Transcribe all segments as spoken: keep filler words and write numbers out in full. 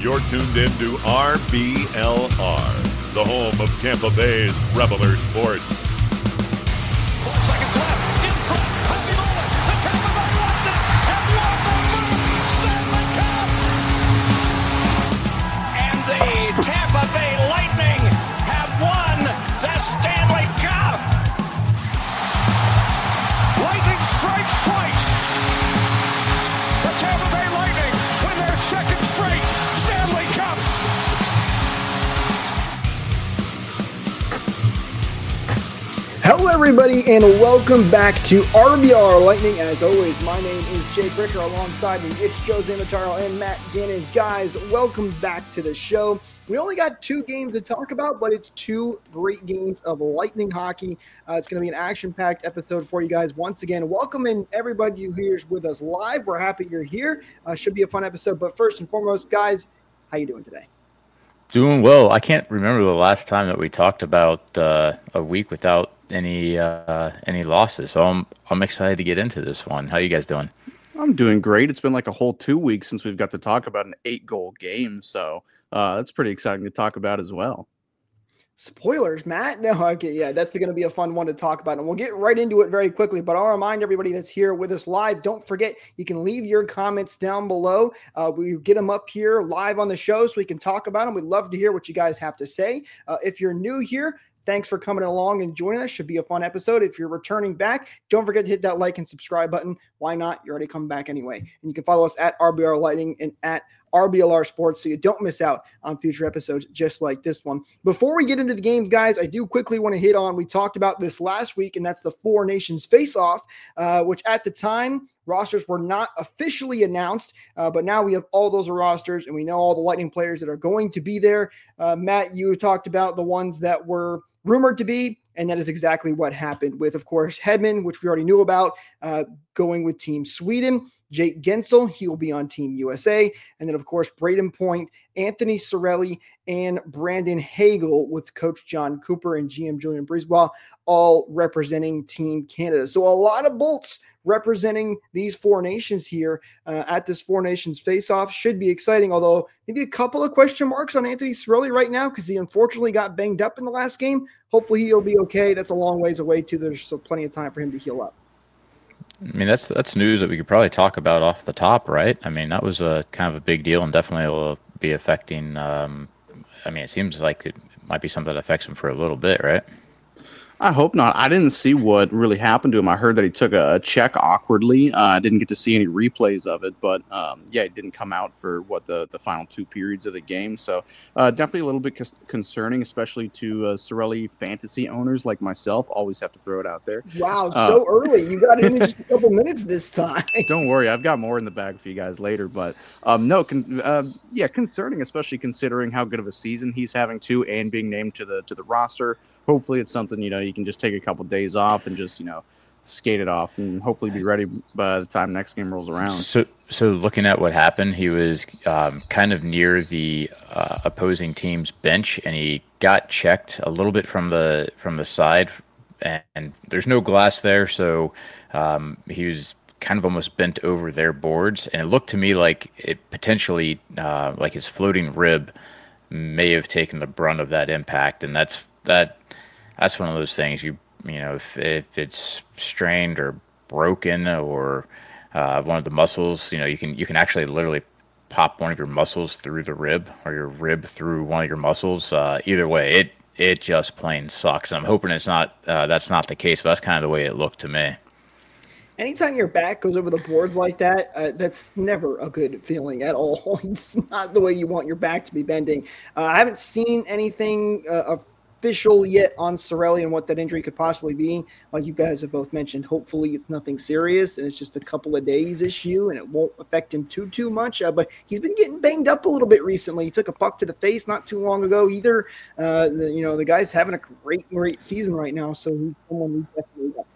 You're tuned in to R B L R, the home of Tampa Bay's Reveler Sports. Four seconds left. In front. Happy moment. The Tampa Bay Lightning have won the first Stanley Cup. And the Tampa Bay Lightning have won the Stanley Cup. Lightning strikes twice. The Tampa Bay Lightning win their second straight Stanley Cup. Hello, everybody, and welcome back to R B L R Lightning. As always, my name is Jake Ricker. Alongside me, it's Joe Zamataro and Matt Gannon. Guys, welcome back to the show. We only got two games to talk about, but it's two great games of Lightning hockey. Uh, it's going to be an action-packed episode for you guys. Once again, welcome in everybody who hears with us live. We're happy you're here. Uh, should be a fun episode. But first and foremost, guys, how you doing today? Doing well. I can't remember the last time that we talked about uh, a week without any uh, any losses. So I'm I'm excited to get into this one. How you guys doing? I'm doing great. It's been like a whole two weeks since we've got to talk about an eight-goal game, so uh, that's pretty exciting to talk about as well. Spoilers, Matt? No, okay, yeah, that's going to be a fun one to talk about, and we'll get right into it very quickly, but I'll remind everybody that's here with us live, don't forget, you can leave your comments down below. Uh, we get them up here live on the show so we can talk about them. We'd love to hear what you guys have to say. Uh, if you're new here, thanks for coming along and joining us. Should be a fun episode. If you're returning back, don't forget to hit that like and subscribe button. Why not? You're already coming back anyway. And you can follow us at R B R Lightning and at R B L R Sports so you don't miss out on future episodes just like this one. Before we get into the games, guys, I do quickly want to hit on, we talked about this last week, and that's the Four Nations Face-Off, uh, which at the time, rosters were not officially announced, uh, but now we have all those rosters, and we know all the Lightning players that are going to be there. Uh, Matt, you talked about the ones that were rumored to be, and that is exactly what happened with, of course, Hedman, which we already knew about, uh, going with Team Sweden. Jake Gensel, he will be on Team U S A. And then, of course, Braden Point, Anthony Cirelli, and Brandon Hagel with Coach John Cooper and G M Julian Brisebois, all representing Team Canada. So a lot of bolts representing these four nations here uh, at this Four Nations face-off. Should be exciting, although maybe a couple of question marks on Anthony Cirelli right now because he unfortunately got banged up in the last game. Hopefully he'll be okay. That's a long ways away, too. There's still plenty of time for him to heal up. I mean, that's that's news that we could probably talk about off the top, right? I mean, that was a kind of a big deal and definitely will be affecting. Um, I mean, it seems like it might be something that affects him for a little bit, right? I hope not. I didn't see what really happened to him. I heard that he took a check awkwardly. Uh, I didn't get to see any replays of it, but um, yeah, it didn't come out for what the, the final two periods of the game. So uh, definitely a little bit c- concerning, especially to uh, Cirelli fantasy owners like myself. Always have to throw it out there. Wow, uh, so early. You got it in just a couple minutes this time. Don't worry, I've got more in the bag for you guys later. But um, no, con- uh, yeah, concerning, especially considering how good of a season he's having too, and being named to the to the roster. Hopefully it's something, you know, you can just take a couple days off and just, you know, skate it off and hopefully be ready by the time next game rolls around. So, so looking at what happened, he was um, kind of near the uh, opposing team's bench, and he got checked a little bit from the from the side, and, and there's no glass there, so um, he was kind of almost bent over their boards, and it looked to me like it potentially, uh, like his floating rib may have taken the brunt of that impact, and that's that. That's one of those things you you know if if it's strained or broken or uh, one of the muscles, you know you can you can actually literally pop one of your muscles through the rib or your rib through one of your muscles. Uh, either way, it it just plain sucks. I'm hoping it's not uh, that's not the case, but that's kind of the way it looked to me. Anytime your back goes over the boards like that, uh, that's never a good feeling at all. It's not the way you want your back to be bending. Uh, I haven't seen anything uh, official yet on Cirelli and what that injury could possibly be. Like you guys have both mentioned, hopefully it's nothing serious and it's just a couple of days issue and it won't affect him too, too much. Uh, but he's been getting banged up a little bit recently. He took a puck to the face not too long ago either. Uh, the, you know, the guy's having a great, great season right now. So he's someone who definitely got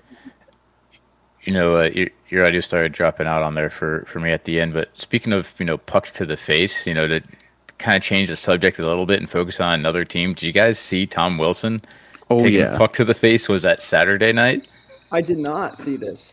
You know, uh, your, your audio started dropping out on there for, for me at the end. But speaking of, you know, pucks to the face, you know, to kind of change the subject a little bit and focus on another team. Did you guys see Tom Wilson oh, taking yeah. puck to the face? Was that Saturday night? I did not see this.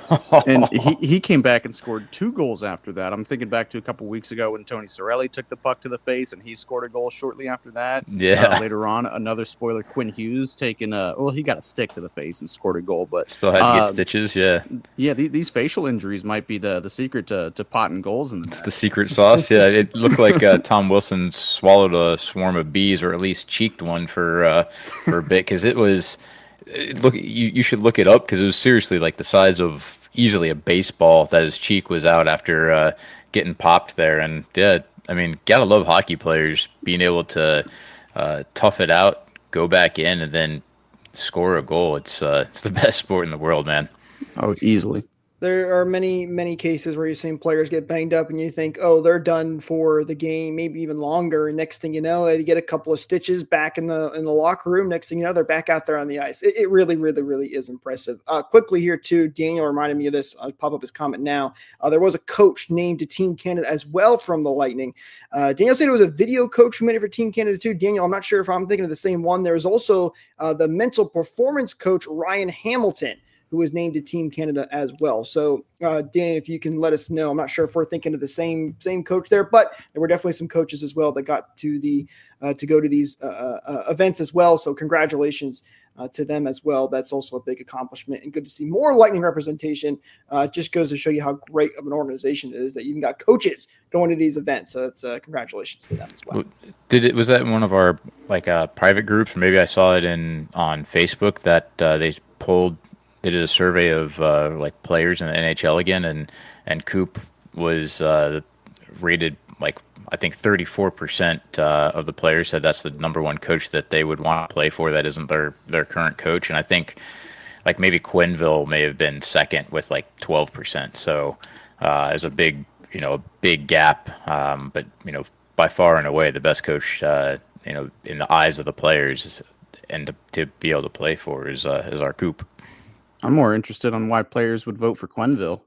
And he, he came back and scored two goals after that. I'm thinking back to a couple weeks ago when Tony Cirelli took the puck to the face, and he scored a goal shortly after that. Yeah. Uh, later on, another spoiler, Quinn Hughes taking a well, he got a stick to the face and scored a goal, but still had to get uh, stitches. Yeah. Yeah, the, these facial injuries might be the the secret to to potting goals in the It's net. the secret sauce. Yeah, it looked like uh, Tom Wilson swallowed a swarm of bees, or at least cheeked one for uh, for a bit, because it was. It look, you you should look it up, because it was seriously like the size of easily a baseball that his cheek was out after uh, getting popped there. And yeah, I mean, gotta love hockey players being able to uh, tough it out, go back in, and then score a goal. It's uh, it's the best sport in the world, man. Oh, easily. There are many, many cases where you've seen players get banged up and you think, oh, they're done for the game, maybe even longer. And next thing you know, they get a couple of stitches back in the in the locker room. Next thing you know, they're back out there on the ice. It, it really, really, really is impressive. Uh, quickly here, too, Daniel reminded me of this. I'll pop up his comment now. Uh, there was a coach named to Team Canada as well from the Lightning. Uh, Daniel said it was a video coach who made it for Team Canada, too. Daniel, I'm not sure if I'm thinking of the same one. There was also uh, the mental performance coach, Ryan Hamilton, who was named to Team Canada as well. So, uh, Dan, if you can let us know, I'm not sure if we're thinking of the same same coach there, but there were definitely some coaches as well that got to the uh, to go to these uh, uh, events as well. So, congratulations uh, to them as well. That's also a big accomplishment, and good to see more Lightning representation. Uh, just goes to show you how great of an organization it is that you even got coaches going to these events. So, that's uh, congratulations to them as well. Did it was that in one of our like uh, private groups, or maybe I saw it in on Facebook that uh, they pulled. They did a survey of uh, like players in the N H L again, and and Coop was uh, rated like I think thirty-four percent uh, of the players said that's the number one coach that they would want to play for. That isn't their their current coach, and I think like maybe Quenneville may have been second with like twelve percent. So uh, there's a big you know a big gap, um, but you know by far and away the best coach uh, you know in the eyes of the players and to, to be able to play for is uh, is our Coop. I'm more interested on why players would vote for Quenneville.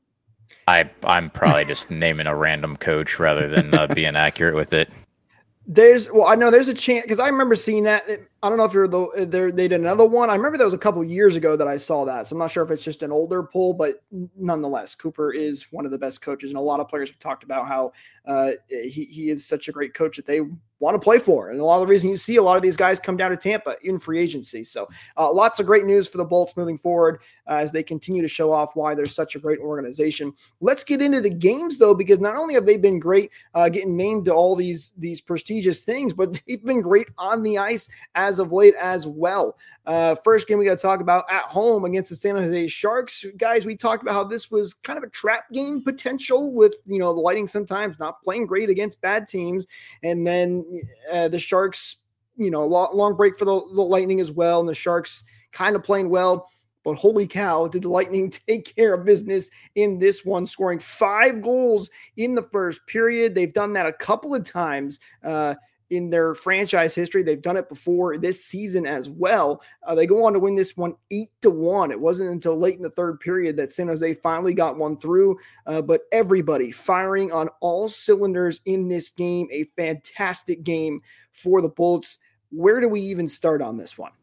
I, I'm probably just naming a random coach rather than uh, being accurate with it. There's, well, I know there's a chance, because I remember seeing that. I don't know if you're the, there, they did another one. I remember that was a couple of years ago that I saw that. So I'm not sure if it's just an older poll, but nonetheless, Cooper is one of the best coaches. And a lot of players have talked about how uh, he, he is such a great coach that they want to play for. And a lot of the reason you see a lot of these guys come down to Tampa in free agency. So uh, lots of great news for the Bolts moving forward uh, as they continue to show off why they're such a great organization. Let's get into the games, though, because not only have they been great uh, getting named to all these, these prestigious things, but they've been great on the ice as of late as well. Uh, first game we got to talk about at home against the San Jose Sharks. Guys, we talked about how this was kind of a trap game potential with, you know, the Lightning sometimes not playing great against bad teams. And then uh, the Sharks, you know, long, long break for the, the Lightning as well. And the Sharks kind of playing well. But holy cow, did the Lightning take care of business in this one, scoring five goals in the first period. They've done that a couple of times uh, in their franchise history. They've done it before this season as well. Uh, they go on to win this one eight to one. It wasn't until late in the third period that San Jose finally got one through, uh, but everybody firing on all cylinders in this game. A fantastic game for the Bolts. Where do we even start on this one?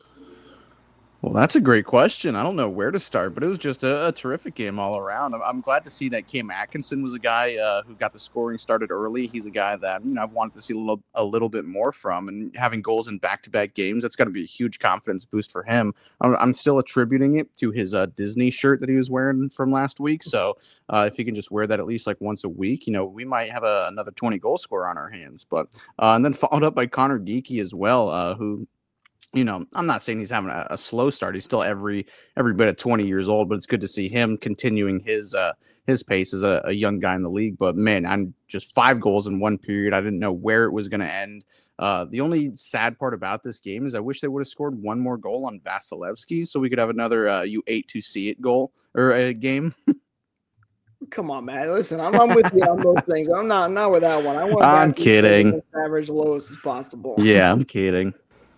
Well, that's a great question. I don't know where to start, but it was just a, a terrific game all around. I'm, I'm glad to see that Cam Atkinson was a guy uh, who got the scoring started early. He's a guy that you know I've wanted to see a little, a little bit more from, and having goals in back-to-back games, that's going to be a huge confidence boost for him. I'm, I'm still attributing it to his uh, Disney shirt that he was wearing from last week. So uh, if he can just wear that at least like once a week, you know, we might have a, another twenty goal scorer on our hands. But uh, and then followed up by Connor Geekie as well, uh, who. You know, I'm not saying he's having a, a slow start. He's still every every bit of twenty years old, but it's good to see him continuing his uh, his pace as a, a young guy in the league. But man, I'm just five goals in one period. I didn't know where it was going to end. Uh, the only sad part about this game is I wish they would have scored one more goal on Vasilevsky so we could have another uh, you ate to see it goal or a game. Come on, man. Listen, I'm, I'm with you on those things. I'm not not with that one. I want I'm kidding. Average lowest as possible. Yeah, I'm kidding.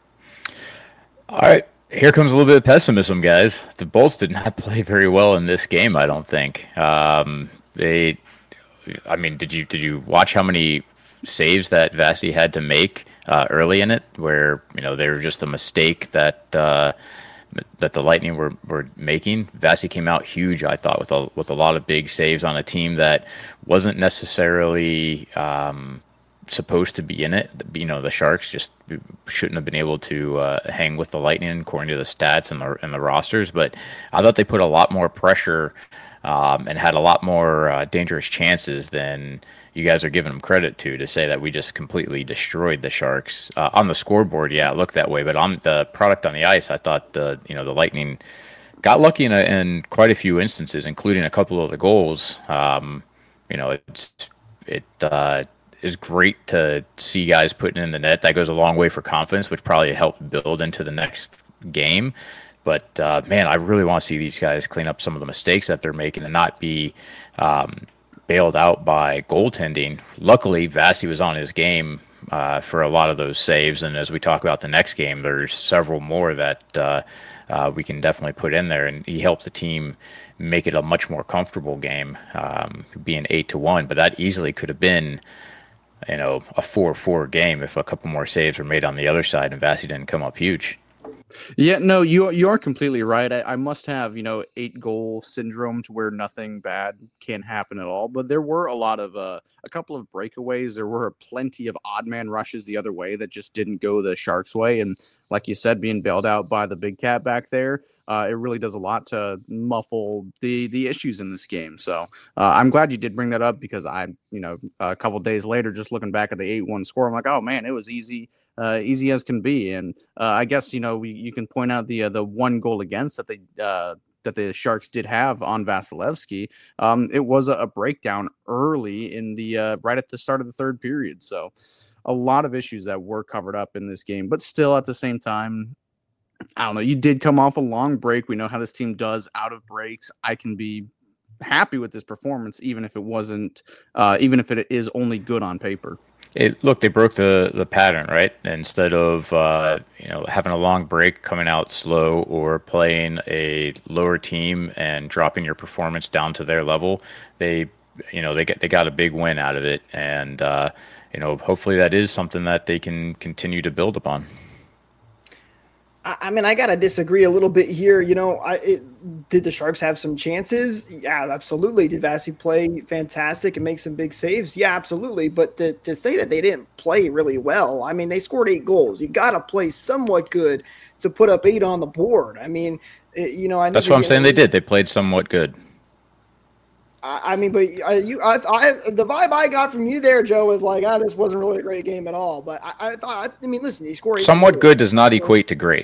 All right, here comes a little bit of pessimism, guys. The Bolts did not play very well in this game, I don't think. Um, they, I mean, did you did you watch how many saves that Vasi had to make uh, early in it, where you know they were just a mistake that uh, that the Lightning were, were making. Vasi came out huge, I thought, with a with a lot of big saves on a team that wasn't necessarily um, supposed to be in it. You know, the Sharks just shouldn't have been able to uh, hang with the Lightning according to the stats and the and the rosters. But I thought they put a lot more pressure um, and had a lot more uh, dangerous chances than you guys are giving them credit to, to say that we just completely destroyed the Sharks. Uh, on the scoreboard, yeah, it looked that way, but on the product on the ice, I thought the you know the Lightning got lucky in, a, in quite a few instances, including a couple of the goals. Um, you know, it's it uh, is great to see guys putting in the net. That goes a long way for confidence, which probably helped build into the next game. But uh, man, I really want to see these guys clean up some of the mistakes that they're making and not be Um, bailed out by goaltending. Luckily, Vasi was on his game uh, for a lot of those saves, and as we talk about the next game, there's several more that uh, uh, we can definitely put in there, and he helped the team make it a much more comfortable game, um, being eight to one. But that easily could have been, you know, a four four game if a couple more saves were made on the other side and Vasi didn't come up huge. Yeah, no, you you are completely right. I, I must have, you know, eight goal syndrome to where nothing bad can happen at all. But there were a lot of uh, a couple of breakaways. There were plenty of odd man rushes the other way that just didn't go the Sharks' way. And like you said, being bailed out by the big cat back there, uh, it really does a lot to muffle the the issues in this game. So uh, I'm glad you did bring that up, because I, you know, a couple of days later, just looking back at the eight one score, I'm like, oh man, it was easy. Uh, easy as can be, and uh, I guess you know we, you can point out the uh, the one goal against that they uh, that the Sharks did have on Vasilevsky. Um, it was a, a breakdown early in the uh, right at the start of the third period, so a lot of issues that were covered up in this game. But still, at the same time, I don't know. You did come off a long break. We know how this team does out of breaks. I can be happy with this performance, even if it wasn't, uh, even if it is only good on paper. It, look, they broke the, the pattern, right? Instead of uh, you know having a long break, coming out slow, or playing a lower team and dropping your performance down to their level, they you know they get they got a big win out of it, and uh, you know hopefully that is something that they can continue to build upon. I mean, I got to disagree a little bit here. You know, I it, did the Sharks have some chances? Yeah, absolutely. Did Vasi play fantastic and make some big saves? Yeah, absolutely. But to, to say that they didn't play really well, I mean, they scored eight goals. You got to play somewhat good to put up eight on the board. I mean, it, you know, I that's what I'm saying. They did. They played somewhat good. I, I mean, but I, you, I, I, the vibe I got from you there, Joe, was like, ah, this wasn't really a great game at all. But I, I thought, I mean, listen, he scored. Somewhat good does not equate to great.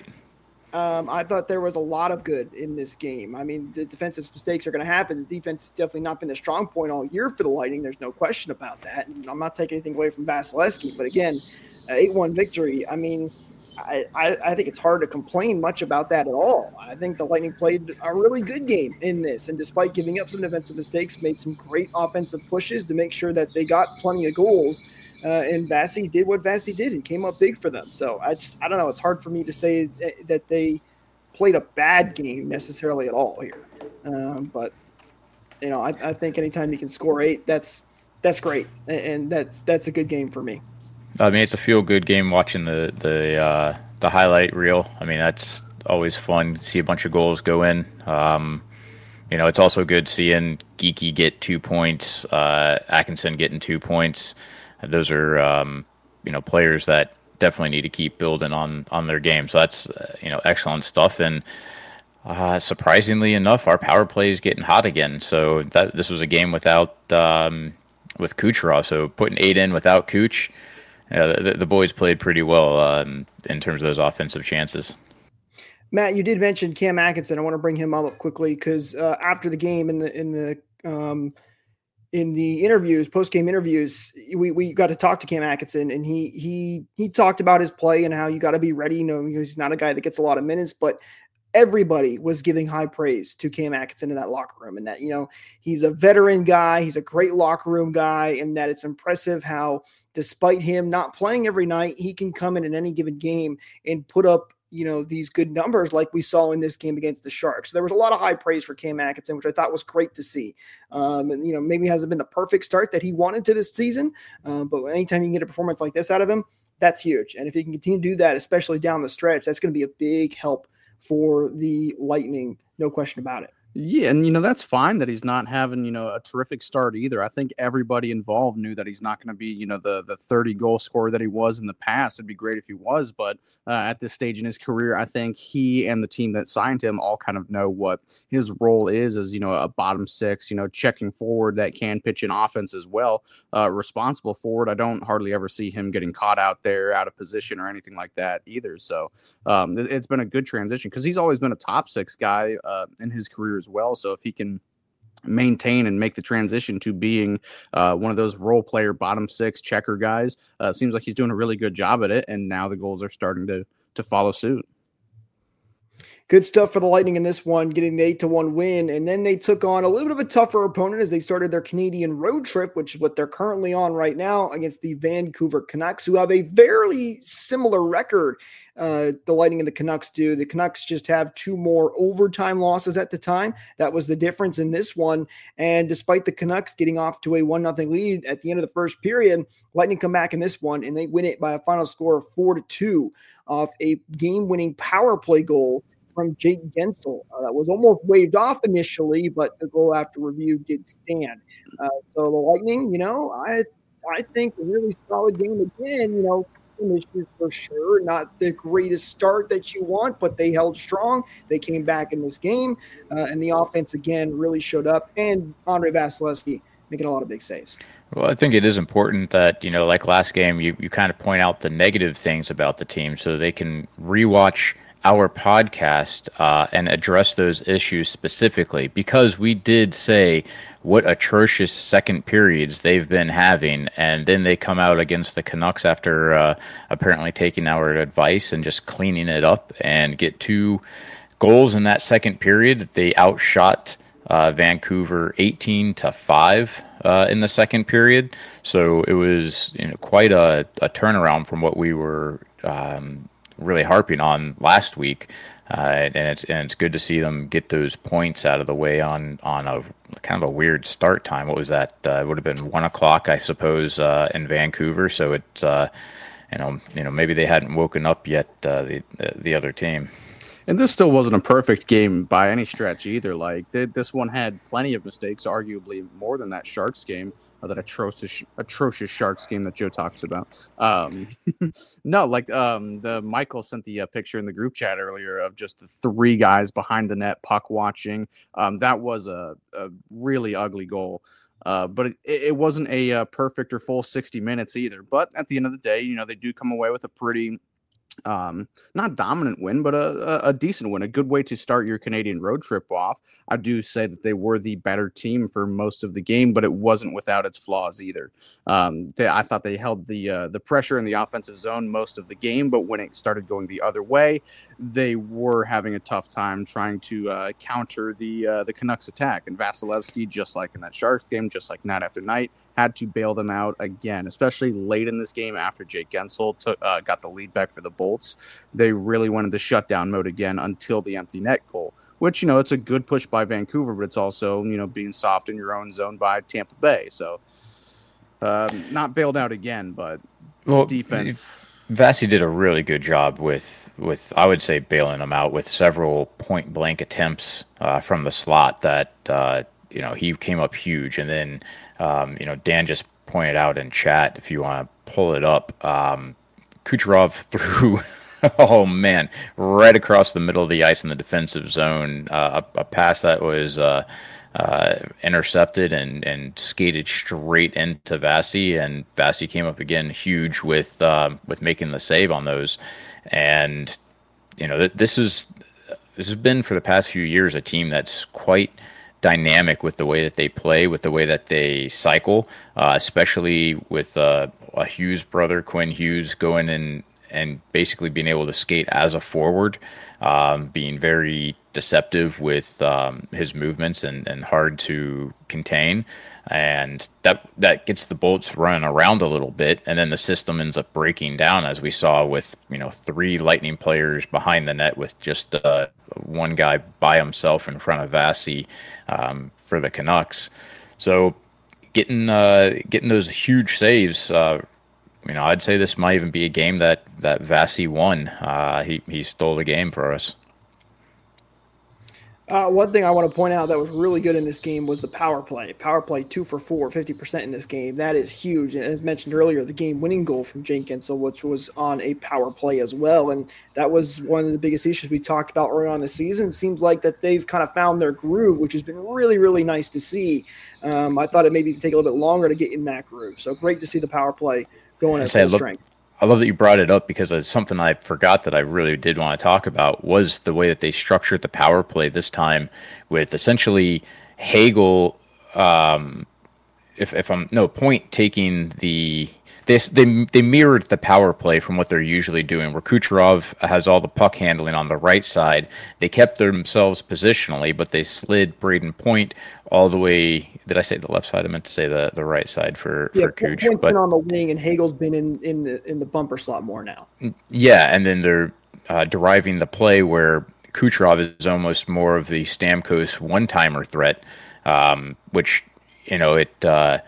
Um, I thought there was a lot of good in this game. I mean, the defensive mistakes are going to happen. The defense has definitely not been the strong point all year for the Lightning. There's no question about that. And I'm not taking anything away from Vasilevsky. But again, eight one victory, I mean, I, I, I think it's hard to complain much about that at all. I think the Lightning played a really good game in this. And despite giving up some defensive mistakes, made some great offensive pushes to make sure that they got plenty of goals. Uh, and Vasi did what Vasi did and came up big for them. So I just, I don't know. It's hard for me to say that they played a bad game necessarily at all here. Um, but, you know, I, I think anytime you can score eight, that's that's great. And that's that's a good game for me. I mean, it's a feel-good game watching the, the, uh, the highlight reel. I mean, that's always fun to see a bunch of goals go in. Um, you know, it's also good seeing Geeky get two points, uh, Atkinson getting two points. Those are, um, you know, players that definitely need to keep building on, on their game. So that's, uh, you know, excellent stuff. And uh, surprisingly enough, our power play is getting hot again. So that this was a game without um, with Kucherov. So putting eight in without Kuch, uh, the, the boys played pretty well um, in terms of those offensive chances. Matt, you did mention Cam Atkinson. I want to bring him up quickly because uh, after the game in the in the um, in the interviews, post-game interviews, we, we got to talk to Cam Atkinson, and he he he talked about his play and how you got to be ready. You know, he's not a guy that gets a lot of minutes, but everybody was giving high praise to Cam Atkinson in that locker room, and that, you know, he's a veteran guy, he's a great locker room guy, and that it's impressive how, despite him not playing every night, he can come in in any given game and put up, you know, these good numbers like we saw in this game against the Sharks. There was a lot of high praise for Cam Atkinson, which I thought was great to see. Um, and, you know, maybe hasn't been the perfect start that he wanted to this season, um, but anytime you can get a performance like this out of him, that's huge. And if he can continue to do that, especially down the stretch, that's going to be a big help for the Lightning, no question about it. Yeah, and you know that's fine that he's not having you know a terrific start either. I think everybody involved knew that he's not going to be you know the the thirty goal scorer that he was in the past. It'd be great if he was, but uh, at this stage in his career, I think he and the team that signed him all kind of know what his role is as you know a bottom six, you know checking forward that can pitch in offense as well, uh, responsible forward. I don't hardly ever see him getting caught out there out of position or anything like that either. So um, it, it's been a good transition because he's always been a top six guy uh, in his career as well. So if he can maintain and make the transition to being uh, one of those role player bottom six checker guys, uh, seems like he's doing a really good job at it. And now the goals are starting to to follow suit. Good stuff for the Lightning in this one, getting the eight to one win. And then they took on a little bit of a tougher opponent as they started their Canadian road trip, which is what they're currently on right now, against the Vancouver Canucks, who have a very similar record. Uh, the Lightning and the Canucks do. The Canucks just have two more overtime losses at the time. That was the difference in this one. And despite the Canucks getting off to a one nothing lead at the end of the first period, Lightning come back in this one and they win it by a final score of four to two off a game-winning power play goal from Jake Guentzel. Uh, that was almost waved off initially, but the goal after review did stand. Uh, so the Lightning, you know, I I think a really solid game again. You know, some issues for sure. Not the greatest start that you want, but they held strong. They came back in this game, uh, and the offense again really showed up. And Andrei Vasilevskiy making a lot of big saves. Well, I think it is important that, you know, like last game, you, you kind of point out the negative things about the team so they can rewatch our podcast uh, and address those issues specifically, because we did say what atrocious second periods they've been having, and then they come out against the Canucks after uh, apparently taking our advice and just cleaning it up and get two goals in that second period. They outshot uh, Vancouver eighteen to five uh, in the second period, so it was, you know, quite a, a turnaround from what we were um, really harping on last week, uh, and it's and it's good to see them get those points out of the way on on a kind of a weird start time. What was that? Uh, it would have been one o'clock, I suppose, uh, in Vancouver. So it's uh, you know you know maybe they hadn't woken up yet. Uh, the the other team. And this still wasn't a perfect game by any stretch either. Like they, this one had plenty of mistakes, arguably more than that Sharks game. Or that atrocious, atrocious Sharks game that Joe talks about. Um, no, like um, the Michael sent the uh, picture in the group chat earlier of just the three guys behind the net, puck watching. Um, that was a, a really ugly goal. Uh, but it, it wasn't a uh, perfect or full sixty minutes either. But at the end of the day, you know, they do come away with a pretty um not dominant win, but a, a decent win, a good way to start your Canadian road trip off. I do say that they were the better team for most of the game, but it wasn't without its flaws either. um they, I thought they held the uh, the pressure in the offensive zone most of the game, but when it started going the other way, they were having a tough time trying to uh, counter the uh, the Canucks attack. And Vasilevskiy, just like in that Sharks game, just like night after night, had to bail them out again, especially late in this game after Jake Guentzel took, uh, got the lead back for the Bolts. They really went into shutdown mode again until the empty net goal, which, you know, it's a good push by Vancouver, but it's also, you know, being soft in your own zone by Tampa Bay. So um, not bailed out again, but well, defense. Vasi did a really good job with, with I would say, bailing them out with several point blank attempts uh, from the slot that, uh, you know, he came up huge. And then, um, you know, Dan just pointed out in chat, if you want to pull it up, um, Kucherov threw, oh man, right across the middle of the ice in the defensive zone, uh, a, a pass that was uh, uh, intercepted and, and skated straight into Vasi, and Vasi came up again huge with um, with making the save on those. And you know, this is this has been for the past few years a team that's quite dynamic with the way that they play, with the way that they cycle, uh, especially with uh, a Hughes brother, Quinn Hughes, going in and basically being able to skate as a forward, um, being very deceptive with um, his movements and, and hard to contain. And that that gets the Bolts running around a little bit, and then the system ends up breaking down, as we saw with, you know, three Lightning players behind the net with just uh, one guy by himself in front of Vasi um, for the Canucks. So getting uh, getting those huge saves, uh, you know, I'd say this might even be a game that that Vasi won. Uh, he he stole the game for us. Uh, one thing I want to point out that was really good in this game was the power play. Power play two for four, fifty percent in this game. That is huge. And as mentioned earlier, the game winning goal from Jake Guentzel, which was on a power play as well. And that was one of the biggest issues we talked about early on the season. It seems like that they've kind of found their groove, which has been really, really nice to see. Um, I thought it maybe take a little bit longer to get in that groove. So great to see the power play going at full strength. I love that you brought it up because it's something I forgot that I really did want to talk about was the way that they structured the power play this time with essentially Hagel, um, if if I'm no Point taking the this they they mirrored the power play from what they're usually doing, where Kucherov has all the puck handling on the right side. They kept themselves positionally, but they slid Braden Point all the way. Did I say the left side? I meant to say the, the right side for yeah, for Kuch. Point's but been on the wing, and Hagel's been in, in the in the bumper slot more now. Yeah, and then they're uh, deriving the play where Kucherov is almost more of the Stamkos one-timer threat, um, which you know it. Uh,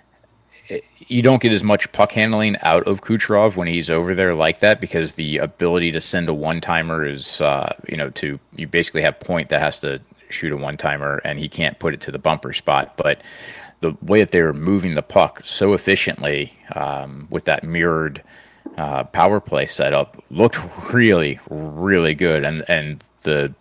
You don't get as much puck handling out of Kucherov when he's over there like that because the ability to send a one-timer is, uh, you know, to you basically have Point that has to shoot a one-timer and he can't put it to the bumper spot. But the way that they're moving the puck so efficiently um, with that mirrored uh, power play setup looked really, really good. And and the,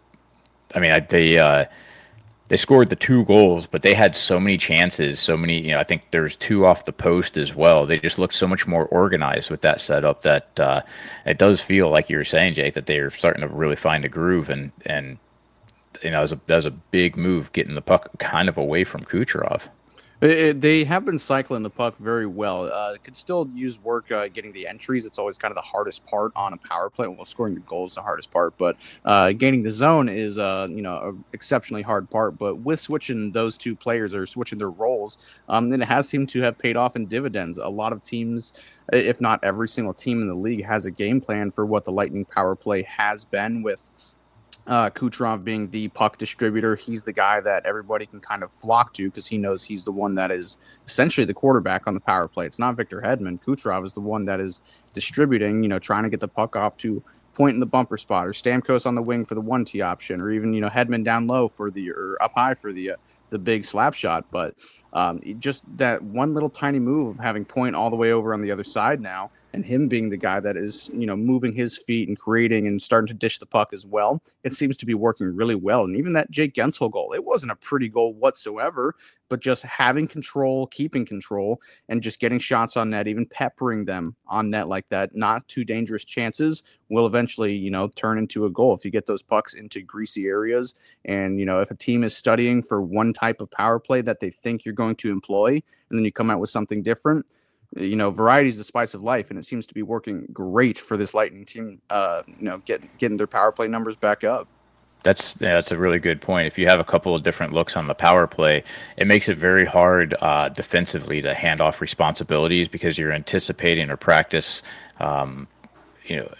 I mean, they. Uh, They scored the two goals, but they had so many chances, so many, you know, I think there's two off the post as well. They just looked so much more organized with that setup that uh, it does feel like you were saying, Jake, that they're starting to really find a groove. And, and you know, that was, a, that was a big move getting the puck kind of away from Kucherov. It, it, they have been cycling the puck very well. Uh, could still use work uh, getting the entries. It's always kind of the hardest part on a power play. Well, scoring the goal is the hardest part, but uh, gaining the zone is uh, you know an exceptionally hard part. But with switching those two players or switching their roles, um, then it has seemed to have paid off in dividends. A lot of teams, if not every single team in the league, has a game plan for what the Lightning power play has been with. Uh, Kucherov being the puck distributor, he's the guy that everybody can kind of flock to because he knows he's the one that is essentially the quarterback on the power play. It's not Victor Hedman. Kucherov is the one that is distributing, you know, trying to get the puck off to Point in the bumper spot, or Stamkos on the wing for the one T option, or even, you know, Hedman down low for the, or up high for the, uh, the big slap shot. But um, just that one little tiny move of having Point all the way over on the other side now, and him being the guy that is, you know, moving his feet and creating and starting to dish the puck as well, it seems to be working really well. And even that Jake Guentzel goal, it wasn't a pretty goal whatsoever, but just having control, keeping control, and just getting shots on net, even peppering them on net like that, not too dangerous chances, will eventually, you know, turn into a goal if you get those pucks into greasy areas. And, you know, if a team is studying for one type of power play that they think you're going to employ, and then you come out with something different, you know, variety is the spice of life, and it seems to be working great for this Lightning team, uh, you know, get, getting their power play numbers back up. That's yeah, that's a really good point. If you have a couple of different looks on the power play, it makes it very hard uh, defensively to hand off responsibilities because you're anticipating or practice, um, you know,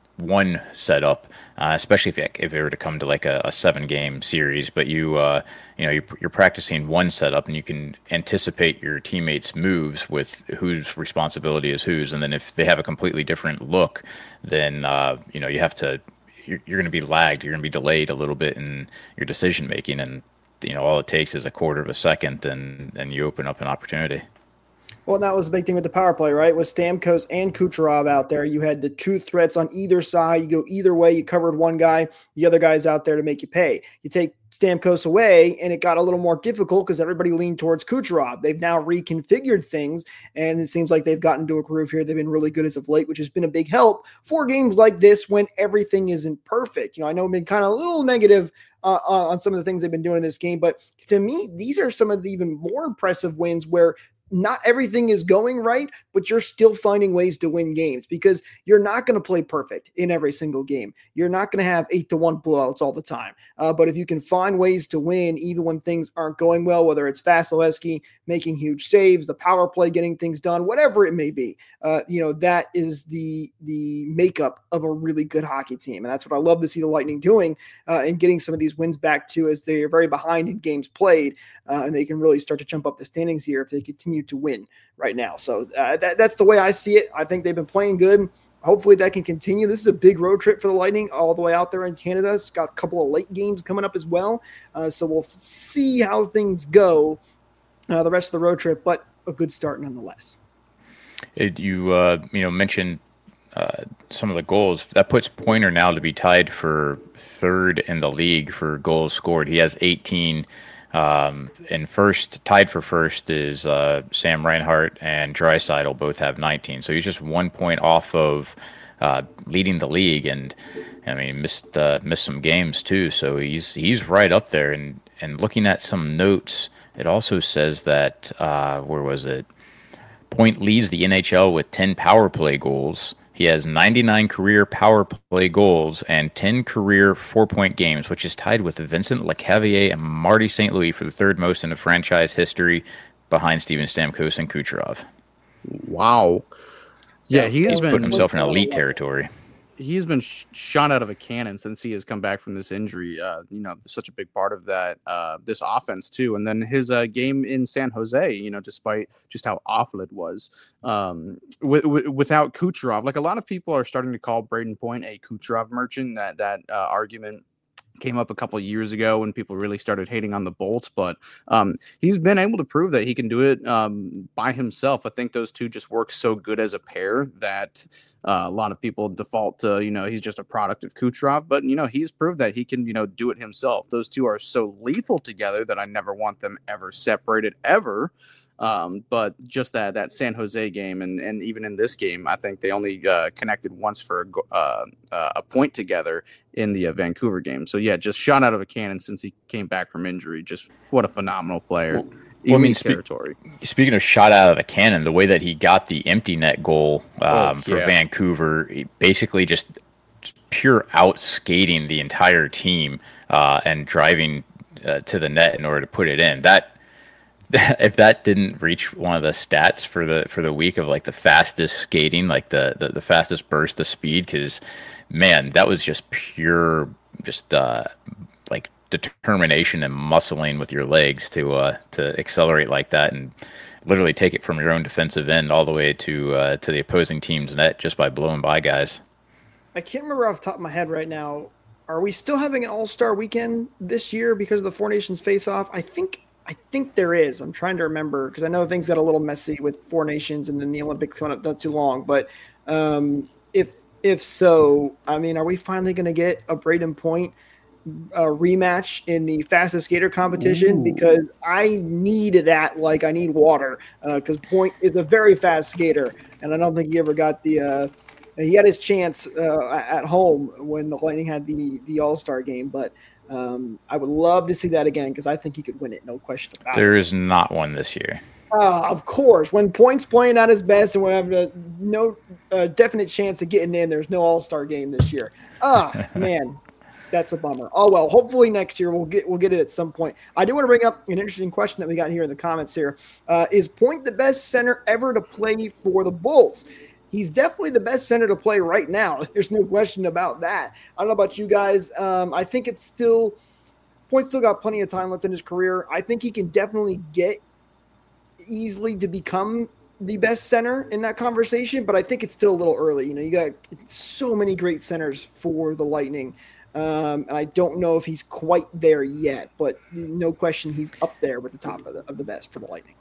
one setup, uh, especially if it, if it were to come to like a, a seven game series. But you uh, you know you're, you're practicing one setup, and you can anticipate your teammates' moves with whose responsibility is whose. And then if they have a completely different look, then uh, you know you have to. You're, you're going to be lagged. You're going to be delayed a little bit in your decision making, and you know all it takes is a quarter of a second, and and you open up an opportunity. Well, that was a big thing with the power play, right? With Stamkos and Kucherov out there, you had the two threats on either side. You go either way. You covered one guy, the other guy's out there to make you pay. You take Stamkos away, and it got a little more difficult because everybody leaned towards Kucherov. They've now reconfigured things, and it seems like they've gotten to a groove here. They've been really good as of late, which has been a big help for games like this when everything isn't perfect. You know, I know I've been kind of a little negative uh, on some of the things they've been doing in this game, but to me, these are some of the even more impressive wins where not everything is going right, but you're still finding ways to win games because you're not going to play perfect in every single game. You're not going to have eight to one blowouts all the time. Uh, but if you can find ways to win, even when things aren't going well, whether it's Vasilevsky making huge saves, the power play getting things done, whatever it may be, uh, you know, that is the, the makeup of a really good hockey team. And that's what I love to see the Lightning doing uh, and getting some of these wins back to as they are very behind in games played. Uh, and they can really start to jump up the standings here if they continue to win right now. So uh, that, that's the way I see it. I think they've been playing good. hopefully that can continue. This is a big road trip for the Lightning all the way out there in Canada. It's got a couple of late games coming up as well. Uh, so we'll see how things go uh, the rest of the road trip, but a good start nonetheless. It, you uh, you know mentioned uh, some of the goals. That puts Pointer now to be tied for third in the league for goals scored. He has eighteen. Um, and first, tied for first is uh, Sam Reinhart and Draisaitl both have nineteen. So he's just one point off of uh, leading the league, and I mean missed uh, missed some games too. So he's he's right up there. And and looking at some notes, it also says that uh, where was it? Point leads the N H L with ten power play goals. He has ninety-nine career power play goals and ten career four-point games, which is tied with Vincent Lecavalier and Marty Saint Louis for the third most in the franchise history, behind Steven Stamkos and Kucherov. Wow. Yeah, he's He's been putting himself in elite territory. He's been sh- shot out of a cannon since he has come back from this injury. Uh, you know, such a big part of that, uh, this offense too. And then his uh, game in San Jose, you know, despite just how awful it was, um, w- w- without Kucherov, like a lot of people are starting to call Brayden Point a Kucherov merchant. That that uh, argument came up a couple of years ago when people really started hating on the Bolts, but um, he's been able to prove that he can do it um, by himself. I think those two just work so good as a pair that uh, a lot of people default to, you know, he's just a product of Kucherov, but, you know, he's proved that he can, you know, do it himself. Those two are so lethal together that I never want them ever separated ever. Um, but just that that San Jose game, and, and even in this game, I think they only uh, connected once for a, uh, uh, a point together in the uh, Vancouver game. So, yeah, just shot out of a cannon since he came back from injury. Just what a phenomenal player. Well, well, I mean, spe- territory. Speaking of shot out of a cannon, the way that he got the empty net goal um, oh, for yeah. Vancouver, he basically just pure out skating the entire team uh, and driving uh, to the net in order to put it in. That If that didn't reach one of the stats for the for the week of like the fastest skating, like the the, the fastest burst of speed, because man, that was just pure, just uh, like determination and muscling with your legs to uh, to accelerate like that and literally take it from your own defensive end all the way to uh, to the opposing team's net just by blowing by guys. I can't remember off the top of my head right now. Are we still having an All-Star weekend this year because of the Four Nations face-off? I think. I think there is. I'm trying to remember because I know things got a little messy with Four Nations and then the Olympics coming up not too long. But um, if if so, I mean, are we finally going to get a Brayden Point uh, rematch in the fastest skater competition? Ooh. Because I need that like I need water because uh, Point is a very fast skater, and I don't think he ever got the uh, – he had his chance uh, at home when the Lightning had the, the All-Star game, but – Um, I would love to see that again because I think he could win it, no question about there it. There is not one this year. Uh, of course. When Point's playing at his best and when having a no uh, definite chance of getting in, there's no All-Star game this year. Ah, man, that's a bummer. Oh, well, hopefully next year we'll get we'll get it at some point. I do want to bring up an interesting question that we got here in the comments here. Uh, is Point the best center ever to play for the Bolts? He's definitely the best center to play right now. There's no question about that. I don't know about you guys. Um, I think it's still – Point's still got plenty of time left in his career. I think he can definitely get easily to become the best center in that conversation, but I think it's still a little early. You know, you got so many great centers for the Lightning, um, and I don't know if he's quite there yet, but no question he's up there with the top of the, of the best for the Lightning.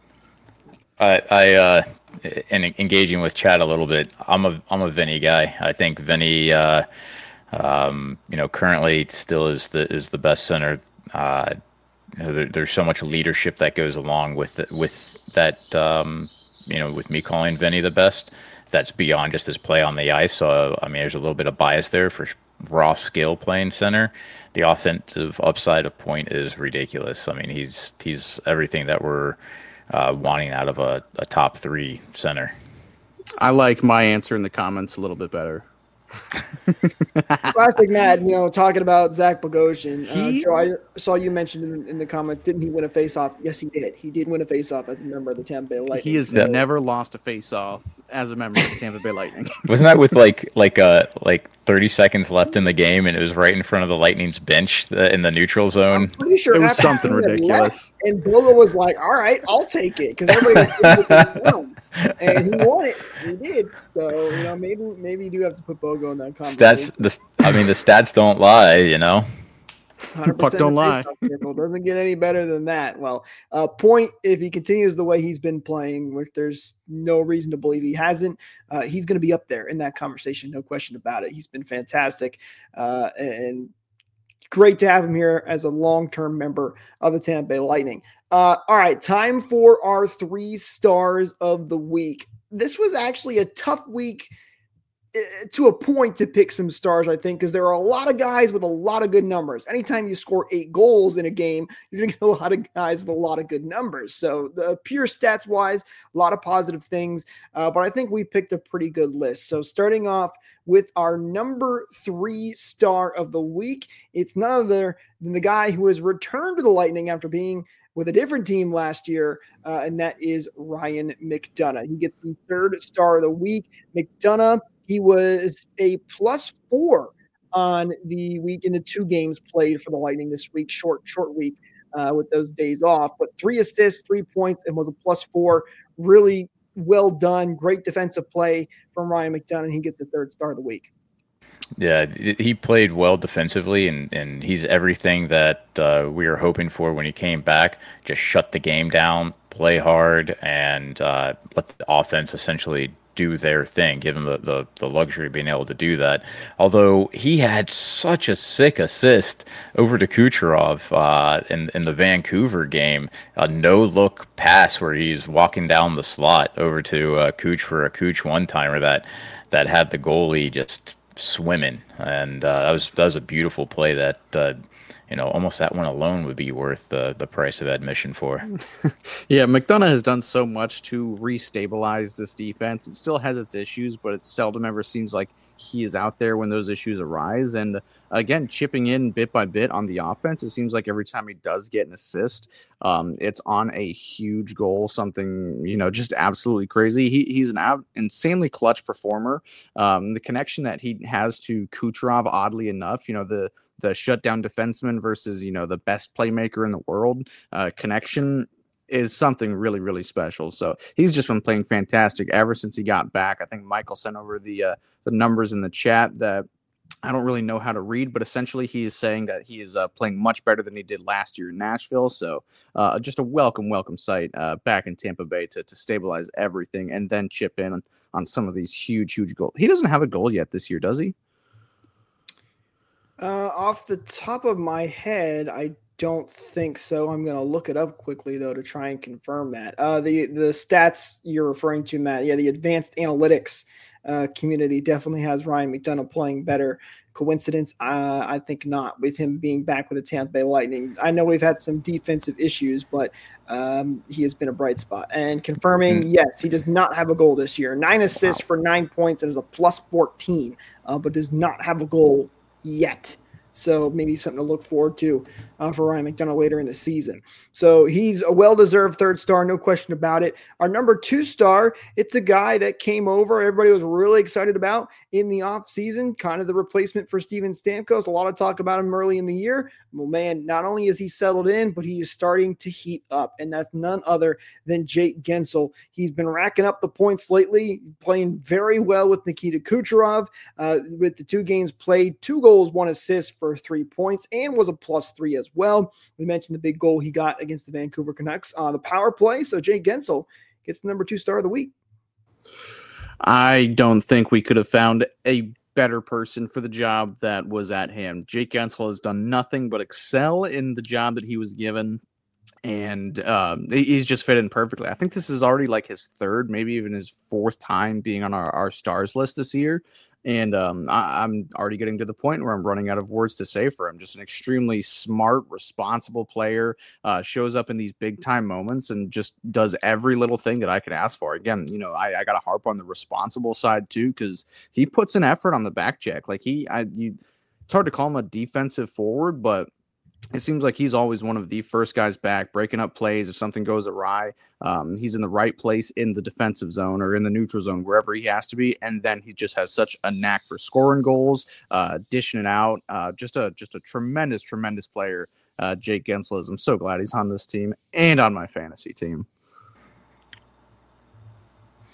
I, I uh, in engaging with Chad a little bit, I'm a I'm a Vinny guy. I think Vinny, uh, um, you know, currently still is the is the best center. Uh, you know, there, there's so much leadership that goes along with the, with that. Um, you know, with me calling Vinny the best, that's beyond just his play on the ice. So I mean, there's a little bit of bias there for raw skill playing center. The offensive upside of Point is ridiculous. I mean, he's he's everything that we're Uh, wanting out of a, a top three center. I like my answer in the comments a little bit better. Classic Matt, you know, talking about Zach Bogosian. He, uh, Joe, I saw you mentioned in, in the comments, didn't he win a faceoff? Yes, he did. He did win a faceoff as a member of the Tampa Bay Lightning. He has yeah. never lost a faceoff as a member of the Tampa Bay Lightning. Wasn't that with like like uh like thirty seconds left in the game, and it was right in front of the Lightning's bench the, in the neutral zone? I'm pretty sure it was something ridiculous. Left, and Bogo was like, "All right, I'll take it," because everybody was and he won it. He did. So, you know, maybe maybe you do have to put Bogo in that conversation. Stats, the, I mean, the stats don't lie, you know. Puck don't lie. Doesn't get any better than that. Well, uh, Point, if he continues the way he's been playing, which there's no reason to believe he hasn't, uh, he's going to be up there in that conversation. No question about it. He's been fantastic uh, and great to have him here as a long-term member of the Tampa Bay Lightning. Uh, all right, time for our three stars of the week. This was actually a tough week to a point to pick some stars, I think, because there are a lot of guys with a lot of good numbers. Anytime you score eight goals in a game, you're going to get a lot of guys with a lot of good numbers. So the pure stats wise, a lot of positive things, uh, but I think we picked a pretty good list. So starting off with our number three star of the week, it's none other than the guy who has returned to the Lightning after being with a different team last year, uh, and that is Ryan McDonagh. He gets the third star of the week. McDonagh, he was a plus four on the week in the two games played for the Lightning this week, short, short week uh, with those days off. But three assists, three points, and was a plus four. Really well done. Great defensive play from Ryan McDonagh, and he gets the third star of the week. Yeah, he played well defensively, and, and he's everything that uh, we were hoping for when he came back. Just shut the game down, play hard, and uh, let the offense essentially do their thing, give him the, the, the luxury of being able to do that. Although he had such a sick assist over to Kucherov uh, in, in the Vancouver game, a no-look pass where he's walking down the slot over to uh, Kuch for a Kuch one-timer that, that had the goalie just swimming, and uh, that was that was a beautiful play that uh, you know almost that one alone would be worth the the price of admission for. Yeah, McDonagh has done so much to restabilize this defense. It still has its issues, but it seldom ever seems like he is out there when those issues arise. And again, chipping in bit by bit on the offense, it seems like every time he does get an assist, um, it's on a huge goal, something, you know, just absolutely crazy. He, he's an ab- insanely clutch performer. Um, the connection that he has to Kucherov, oddly enough, you know, the the shutdown defenseman versus, you know, the best playmaker in the world uh, connection is something really, really special. So he's just been playing fantastic ever since he got back. I think Michael sent over the uh, the numbers in the chat that I don't really know how to read, but essentially he is saying that he is uh, playing much better than he did last year in Nashville. So uh, just a welcome, welcome sight uh, back in Tampa Bay to, to stabilize everything and then chip in on, on some of these huge, huge goals. He doesn't have a goal yet this year, does he? Uh, off the top of my head, I don't think so. I'm going to look it up quickly, though, to try and confirm that. Uh, the, the stats you're referring to, Matt, yeah, the advanced analytics uh, community definitely has Ryan McDonagh playing better. Coincidence? Uh, I think not, with him being back with the Tampa Bay Lightning. I know we've had some defensive issues, but um, he has been a bright spot. And confirming, mm-hmm. yes, he does not have a goal this year. Nine assists wow. for nine points and is a plus fourteen, uh, but does not have a goal yet. So maybe something to look forward to uh, for Ryan McDonagh later in the season. So he's a well-deserved third star, no question about it. Our number two star, it's a guy that came over, everybody was really excited about in the offseason, kind of the replacement for Steven Stamkos. A lot of talk about him early in the year. Well, man, not only is he settled in, but he is starting to heat up, and that's none other than Jake Guentzel. He's been racking up the points lately, playing very well with Nikita Kucherov. Uh, with the two games played, two goals, one assist for three points, and was a plus three as well. We mentioned the big goal he got against the Vancouver Canucks on the power play. So Jake Guentzel gets the number two star of the week. I don't think we could have found a better person for the job that was at hand. Jake Guentzel has done nothing but excel in the job that he was given, and um, he's just fit in perfectly. I think this is already like his third, maybe even his fourth time being on our, our stars list this year. And um, I, I'm already getting to the point where I'm running out of words to say for him. Just an extremely smart, responsible player, uh, shows up in these big time moments and just does every little thing that I could ask for. Again, you know, I, I got to harp on the responsible side too, because he puts an effort on the back check. Like he, I, you, it's hard to call him a defensive forward, but it seems like he's always one of the first guys back, breaking up plays if something goes awry. Um, he's in the right place in the defensive zone or in the neutral zone, wherever he has to be. And then he just has such a knack for scoring goals, uh, dishing it out. Uh, just a just a tremendous, tremendous player, uh, Jake Guentzel is. I'm so glad he's on this team and on my fantasy team.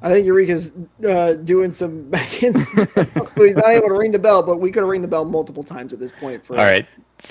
I think Eureka's uh, doing some back end stuff. He's not able to ring the bell, but we could have ring the bell multiple times at this point. For All right.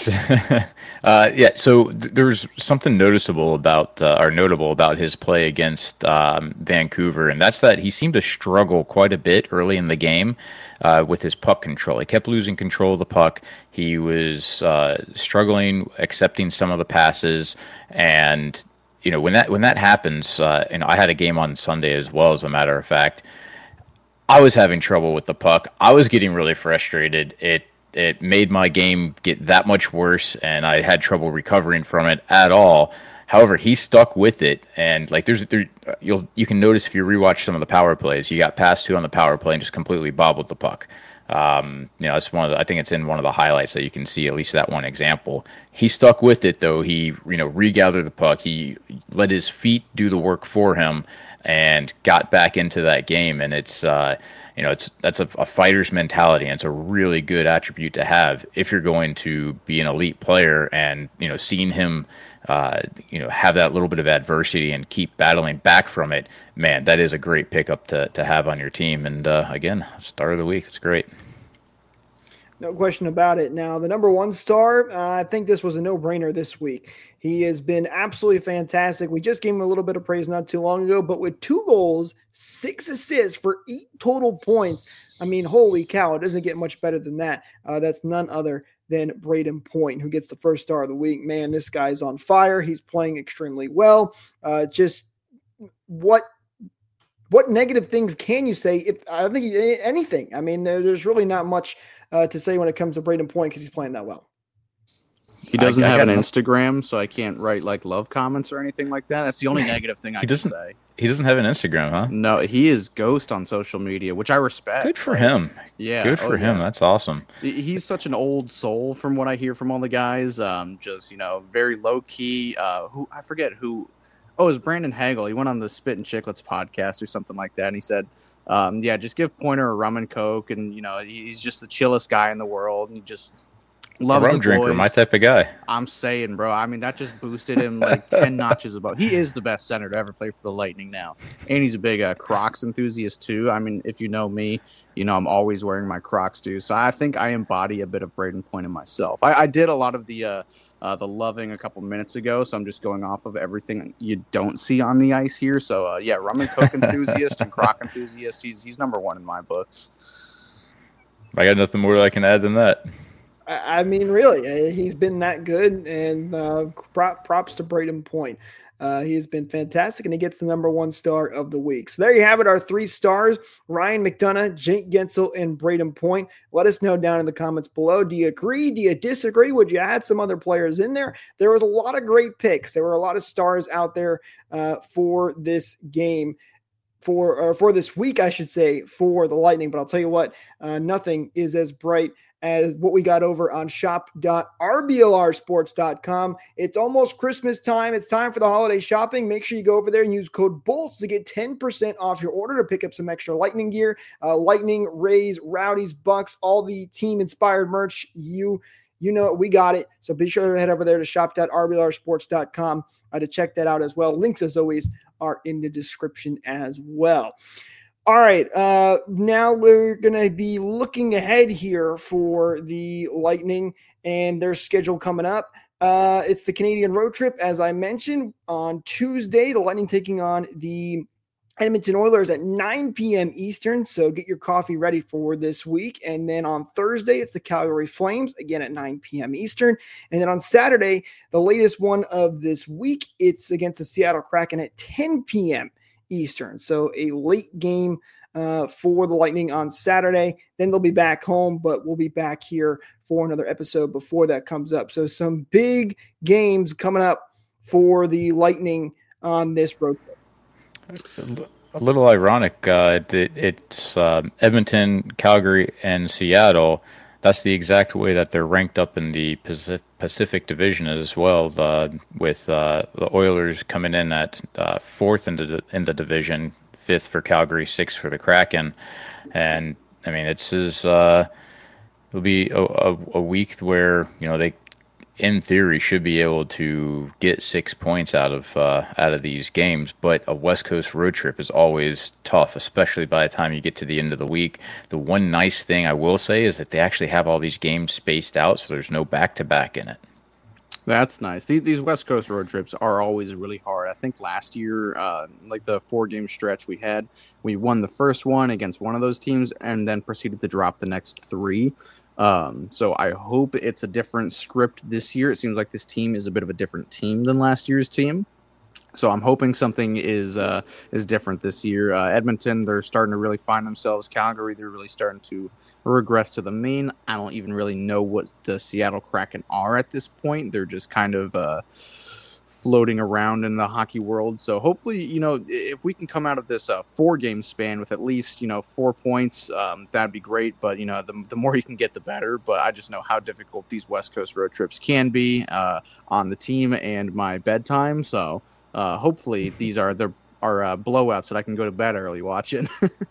uh, yeah, so th- there's something noticeable about, uh, or notable about his play against um, Vancouver, and that's that he seemed to struggle quite a bit early in the game uh, with his puck control. He kept losing control of the puck. He was uh, struggling accepting some of the passes, and you know, when that when that happens, uh, and I had a game on Sunday as well, as a matter of fact, I was having trouble with the puck. I was getting really frustrated. It it made my game get that much worse, and I had trouble recovering from it at all. However, he stuck with it, and like there's there, you'll you can notice if you rewatch some of the power plays, you got past two on the power play and just completely bobbled the puck. Um, you know, it's one of the, I think it's in one of the highlights that you can see at least that one example. He stuck with it though. He, you know, regathered the puck. He let his feet do the work for him and got back into that game. And it's, uh, you know, it's, that's a, a fighter's mentality. And it's a really good attribute to have if you're going to be an elite player. And, you know, seeing him, uh, you know, have that little bit of adversity and keep battling back from it, man, that is a great pickup to, to have on your team. And, uh, again, start of the week. It's great. No question about it. Now, the number one star, uh, I think this was a no-brainer this week. He has been absolutely fantastic. We just gave him a little bit of praise not too long ago, but with two goals, six assists for eight total points, I mean, holy cow, it doesn't get much better than that. Uh, that's none other than Brayden Point, who gets the first star of the week. Man, this guy's on fire. He's playing extremely well. Uh, just what what negative things can you say? If I think anything. I mean, there, there's really not much Uh, to say when it comes to Brayden Point because he's playing that well. He doesn't I, I have an no, Instagram, so I can't write like love comments or anything like that. That's the only negative thing I he can doesn't, say. He doesn't have an Instagram, huh? No, he is ghost on social media, which I respect. Good for him. Yeah, good for oh, him. yeah. That's awesome. He's such an old soul from what I hear from all the guys. Um, just, you know, very low key. Uh, who I forget who. Oh, it was Brandon Hagel. He went on the Spit and Chicklets podcast or something like that, and he said, Um, yeah, just give Pointer a rum and coke, and you know he's just the chillest guy in the world, and he just loves a rum the drinker, boys. my type of guy. I'm saying, bro. I mean, that just boosted him like ten notches above. He is the best center to ever play for the Lightning now, and he's a big uh, Crocs enthusiast too. I mean, if you know me, you know I'm always wearing my Crocs too. So I think I embody a bit of Brayden Point in myself. I, I did a lot of the. Uh, Uh, the loving a couple minutes ago, so I'm just going off of everything you don't see on the ice here. So uh, yeah, rum and coke enthusiast and croc enthusiast. He's he's number one in my books. I got nothing more that I can add than that. I, I mean, really, uh, he's been that good, and uh, prop, props to Brayden Point. Uh, he has been fantastic, and he gets the number one star of the week. So there you have it, our three stars, Ryan McDonough, Jake Gensel, and Brayden Point. Let us know down in the comments below. Do you agree? Do you disagree? Would you add some other players in there? There was a lot of great picks. There were a lot of stars out there uh, for this game. For or for this week, I should say, for the Lightning. But I'll tell you what, uh, nothing is as bright as what we got over on shop dot r b l r sports dot com. It's almost Christmas time. It's time for the holiday shopping. Make sure you go over there and use code BOLTS to get ten percent off your order to pick up some extra Lightning gear. Uh, Lightning, Rays, Rowdies, Bucks, all the team-inspired merch. You You know it. We got it. So be sure to head over there to shop dot r b l r sports dot com uh, to check that out as well. Links, as always, are in the description as well. All right. Uh, now we're going to be looking ahead here for the Lightning and their schedule coming up. Uh, it's the Canadian road trip, as I mentioned, on Tuesday. The Lightning taking on the Edmonton Oilers at nine p.m. Eastern, so get your coffee ready for this week. And then on Thursday, it's the Calgary Flames, again at nine p.m. Eastern. And then on Saturday, the latest one of this week, it's against the Seattle Kraken at ten p.m. Eastern. So a late game uh, for the Lightning on Saturday. Then they'll be back home, but we'll be back here for another episode before that comes up. So some big games coming up for the Lightning on this road trip. A little ironic. Uh, it, it's uh, Edmonton, Calgary, and Seattle. That's the exact way that they're ranked up in the Pacific Division as well, the, with uh, the Oilers coming in at uh, fourth in the, in the division, fifth for Calgary, sixth for the Kraken. And, I mean, it's is, uh, it'll be a, a, a week where, you know, they in theory, should be able to get six points out of uh, out of these games. But a West Coast road trip is always tough, especially by the time you get to the end of the week. The one nice thing I will say is that they actually have all these games spaced out, so there's no back-to-back in it. That's nice. These, these West Coast road trips are always really hard. I think last year, uh, like the four-game stretch we had, we won the first one against one of those teams and then proceeded to drop the next three. Um, so I hope it's a different script this year. It seems like this team is a bit of a different team than last year's team. So I'm hoping something is uh, is different this year. Uh, Edmonton, they're starting to really find themselves. Calgary, they're really starting to regress to the mean. I don't even really know what the Seattle Kraken are at this point. They're just kind of uh, floating around in the hockey world. So hopefully, you know, if we can come out of this uh, four-game span with at least, you know, four points, um, that'd be great. But, you know, the, the more you can get, the better. But I just know how difficult these West Coast road trips can be uh, on the team and my bedtime. So uh, hopefully these are the are uh, blowouts that I can go to bed early watching.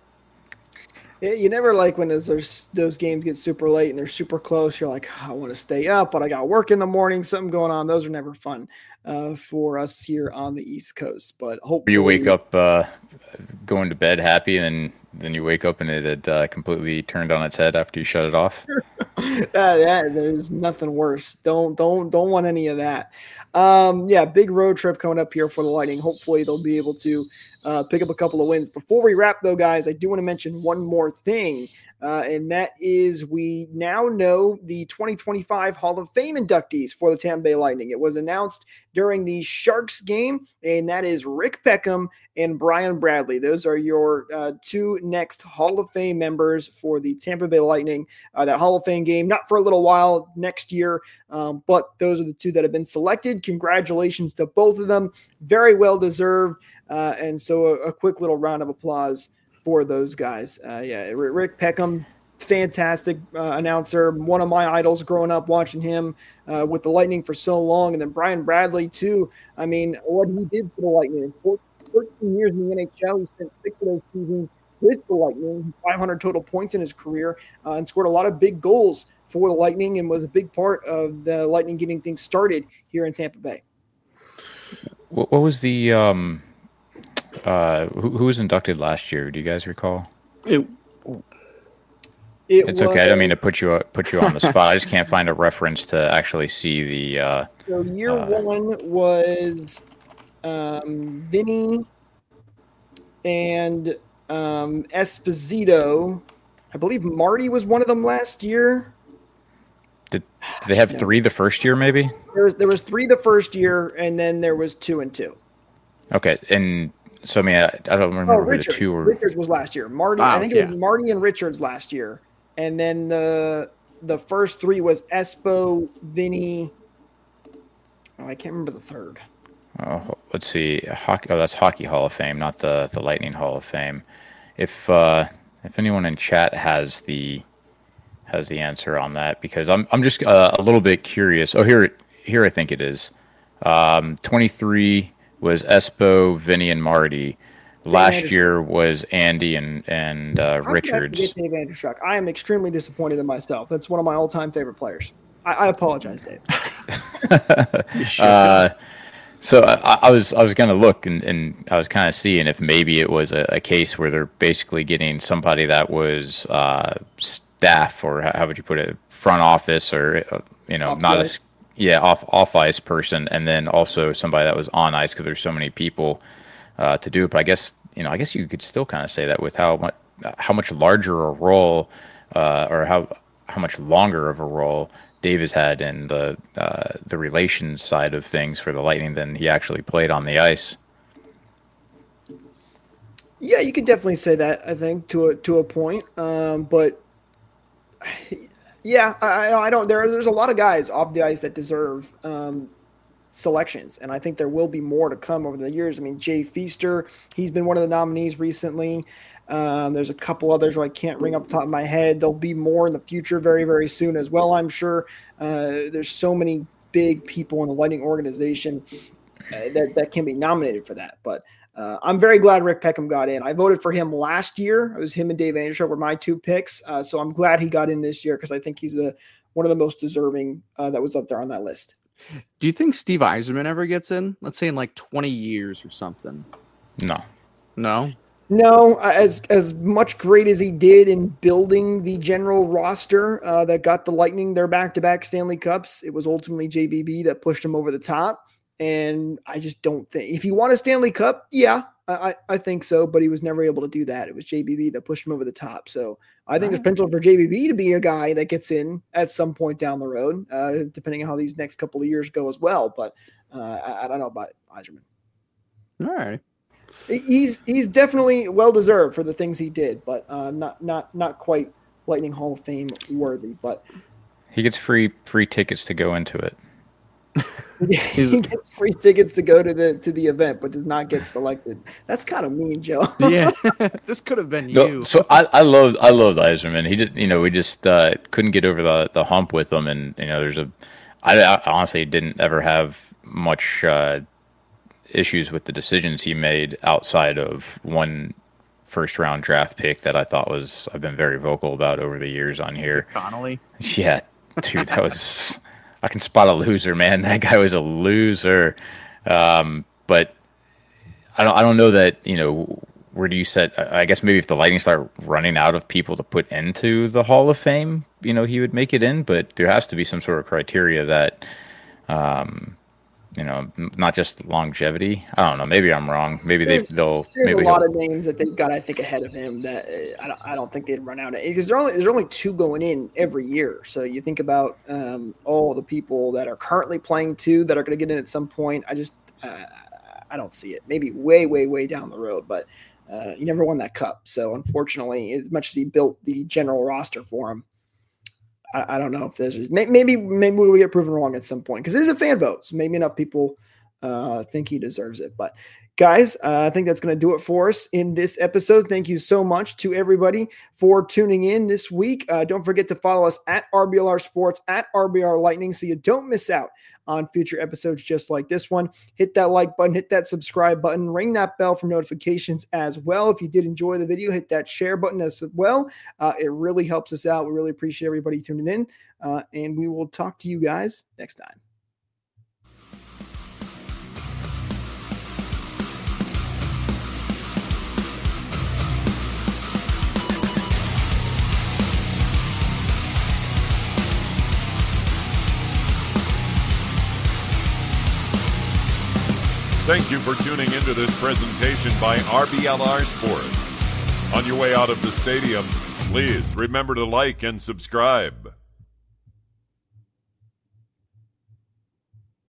You never like when those those games get super late and they're super close. You're like, oh, I want to stay up, but I got work in the morning, something going on. Those are never fun uh, for us here on the East Coast. But hopefully you wake up uh, going to bed happy, and then, then you wake up and it had uh, completely turned on its head after you shut it off. uh, that, there's nothing worse. Don't don't don't want any of that. Um, yeah, big road trip coming up here for the Lightning. Hopefully they'll be able to uh, pick up a couple of wins. Before we wrap, though, guys, I do want to mention one more thing, uh, and that is we now know the twenty twenty-five Hall of Fame inductees for the Tampa Bay Lightning. It was announced during the Sharks game, and that is Rick Peckham and Brian Bradley. Those are your uh, two next Hall of Fame members for the Tampa Bay Lightning. Uh, that Hall of Fame game, not for a little while next year, um, but those are the two that have been selected. Congratulations to both of them. Very well deserved. Uh, and so a, a quick little round of applause for those guys. Uh, yeah, Rick Peckham, fantastic uh, announcer, one of my idols growing up watching him uh, with the Lightning for so long. And then Brian Bradley, too. I mean, what he did for the Lightning. fourteen years in the N H L, he spent six of those seasons with the Lightning, five hundred total points in his career, uh, and scored a lot of big goals for the Lightning and was a big part of the Lightning getting things started here in Tampa Bay. What, what was the um, uh, who, who was inducted last year? Do you guys recall? It, it it's was, okay. I don't mean to put you put you on the spot. I just can't find a reference to actually see the. Uh, so year uh, one was um, Vinny and um, Esposito. I believe Marty was one of them last year. Did, did they have three the first year, maybe? There was there was three the first year, and then there was two and two. Okay, and so I mean, I, I don't remember oh, who Richard. the two were. Richards was last year. Marty, oh, I think yeah. it was Marty and Richards last year, and then the the first three was Espo, Vinny. Oh, I can't remember the third. Oh, let's see. Hockey. Oh, that's Hockey Hall of Fame, not the the Lightning Hall of Fame. If uh, if anyone in chat has the has the answer on that, because I'm I'm just uh, a little bit curious. Oh, here here I think it is. Um, twenty-three was Espo, Vinny, and Marty. Dave Last Andrewchuk. year was Andy and and uh, How Richards. Did I forget Dave Andrewchuk? I am extremely disappointed in myself. That's one of my all-time favorite players. I, I apologize, Dave. uh, so I, I was I was gonna look and, and I was kind of seeing if maybe it was a, a case where they're basically getting somebody that was uh, staff, or how would you put it, front office, or uh, you know, Off not ice. a yeah off off ice person, and then also somebody that was on ice, because there's so many people uh, to do it. But I guess you know I guess you could still kind of say that with how much how much larger a role uh, or how how much longer of a role Dave has had in the uh, the relations side of things for the Lightning than he actually played on the ice. Yeah, you could definitely say that, I think, to a to a point. Um, but yeah, I, I don't. There, there's a lot of guys off the ice that deserve um, selections, and I think there will be more to come over the years. I mean, Jay Feaster, he's been one of the nominees recently. Um, there's a couple others who I can't ring up the top of my head. There'll be more in the future very, very soon as well, I'm sure. Uh, there's so many big people in the Lightning organization uh, that, that can be nominated for that. But uh, I'm very glad Rick Peckham got in. I voted for him last year. It was him and Dave Andrewchuk were my two picks. Uh, so I'm glad he got in this year because I think he's a, one of the most deserving uh, that was up there on that list. Do you think Steve Yzerman ever gets in? Let's say in like twenty years or something. No. No? No, as as much great as he did in building the general roster uh, that got the Lightning their back-to-back Stanley Cups, it was ultimately J B B that pushed him over the top. And I just don't think – if you want a Stanley Cup, yeah, I, I think so, but he was never able to do that. It was J B B that pushed him over the top. So I think there's potential for J B B to be a guy that gets in at some point down the road, uh, depending on how these next couple of years go as well. But uh, I, I don't know about Yzerman. All right. He's he's definitely well deserved for the things he did, but uh, not not not quite Lightning Hall of Fame worthy. But he gets free free tickets to go into it. he gets free tickets to go to the to the event, but does not get selected. That's kind of mean, Joe. Yeah, this could have been you. No, so I I love I love Yzerman. He did, you know, we just uh, couldn't get over the the hump with him, and you know, there's a I, I honestly didn't ever have much. Uh, issues with the decisions he made outside of one first round draft pick that I thought was I've been very vocal about over the years on here. Connolly? Yeah, dude, that was I can spot a loser, man. That guy was a loser. Um, but I don't I don't know that, you know, where do you set I guess maybe if the Lightning start running out of people to put into the Hall of Fame, you know, he would make it in, but there has to be some sort of criteria that um you know, not just longevity. I don't know. Maybe I'm wrong. Maybe they, they'll. There's maybe a lot he'll... of names that they've got, I think, ahead of him that uh, I don't. I don't think they'd run out of because there only there's only two going in every year. So you think about um, all the people that are currently playing two that are going to get in at some point. I just uh, I don't see it. Maybe way, way, way down the road, but uh, he never won that cup. So unfortunately, as much as he built the general roster for him, I don't know if there's maybe maybe we'll get proven wrong at some point because it is a fan vote. So maybe enough people uh, think he deserves it. But guys, uh, I think that's going to do it for us in this episode. Thank you so much to everybody for tuning in this week. Uh, don't forget to follow us at R B L R Sports, at R B R Lightning, so you don't miss out on future episodes just like this one. Hit that like button, hit that subscribe button, ring that bell for notifications as well. If you did enjoy the video, hit that share button as well. Uh, it really helps us out. We really appreciate everybody tuning in, uh, and we will talk to you guys next time. Thank you for tuning into this presentation by R B L R Sports. On your way out of the stadium, please remember to like and subscribe.